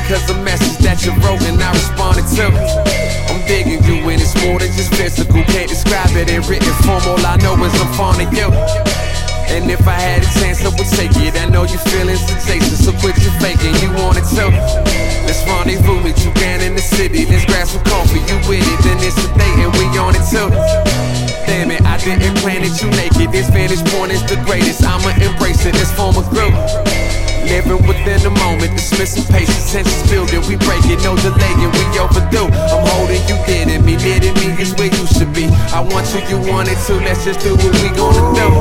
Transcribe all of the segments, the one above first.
cause the message that you wrote and I responded to. I'm digging you and it's more than just physical. Can't describe it in written form, all I know is I'm fond of you. And if I had a chance, I would take it. I know you feel sensation, so quit your faking. You want it too. Let's rendezvous, meet you down in the city. Let's grab some coffee, you with it. Then it's a date and we on it too. Damn it, I didn't plan it, you naked. This vantage point is the greatest. I'ma embrace it, let's form a group. Living within the moment, dismissing patience, tensions building. We break it, no delaying, we overdue. I'm holding you, getting me, letting me is where you should be. I want you, you want it too. Let's just do what we gonna do.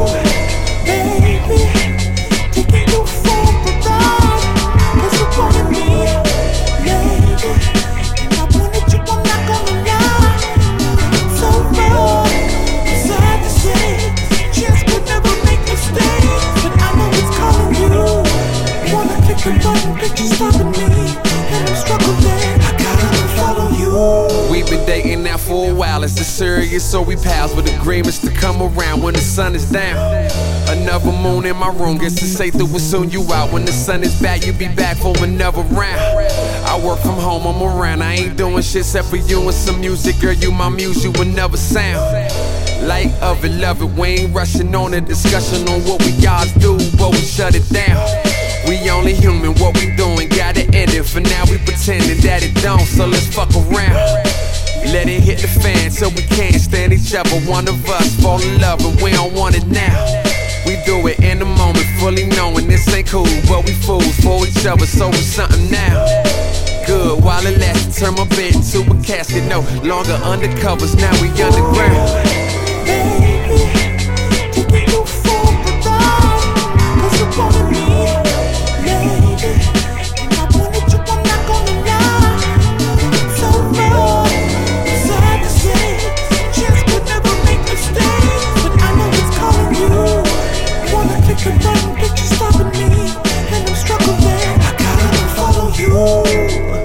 Baby, taking you for the ride, 'cause you wanted me, lady, and I wanted you, I'm not gonna lie. So wrong, I'm sad to say, chance could never make mistakes, but I know it's calling you. Wanna click the button, but you're stopping me, and I'm struggling, I gotta follow you. We've been dating now for a while, it's serious, so we pals with agreements to come around when the sun is down. Another moon in my room, guess it's safe to assume you out. When the sun is back, you be back for another round. I work from home, I'm around, I ain't doing shit except for you and some music. Girl, you my muse, you another sound. Light of it, love it, we ain't rushing on a discussion on what we guys do, but we shut it down. We only human, what we doing, gotta end it. For now we pretending that it don't, so let's fuck around. Let it hit the fan so we can't stand each other. One of us fall in love and we don't want it now. We do it in the moment, fully knowing this ain't cool, but we fools for each other, so it's something now. Good, while it lasts, turn my bed into a casket. No longer undercovers, now we underground. Baby, taking you for the ride, 'cause you wanted me, lady, and I wanted you, I'm not gonna lie. So wrong, I'm sad to say, chance could never make mistakes, but I know it's calling you. Wanna click the button, but you're stopping me, and I'm struggling, I gotta follow you.